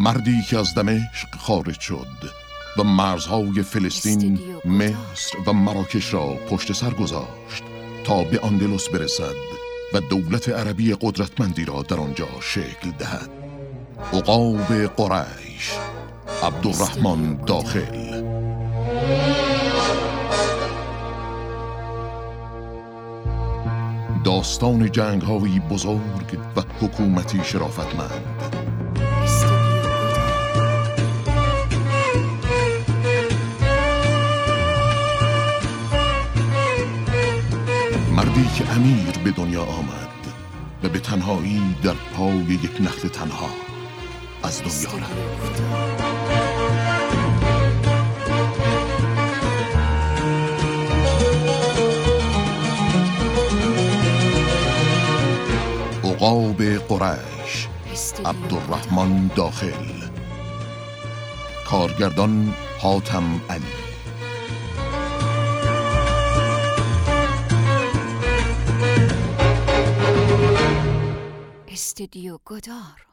مردی که از دمشق خارج شد و مرزهای فلسطین، مصر و مراکش را پشت سر گذاشت تا به اندلس برسد و دولت عربی قدرتمندی را در آنجا شکل دهد. عقاب قریش، عبدالرحمن داخل. داستان جنگ‌های بزرگ و حکومتی شرافتمند. مردی که امیر به دنیا آمد و به تنهایی در پای یک نخل تنها از دنیا رفت. عقاب قریش، عبدالرحمن داخل. کارگردان حاتم علی. استودیو گودار.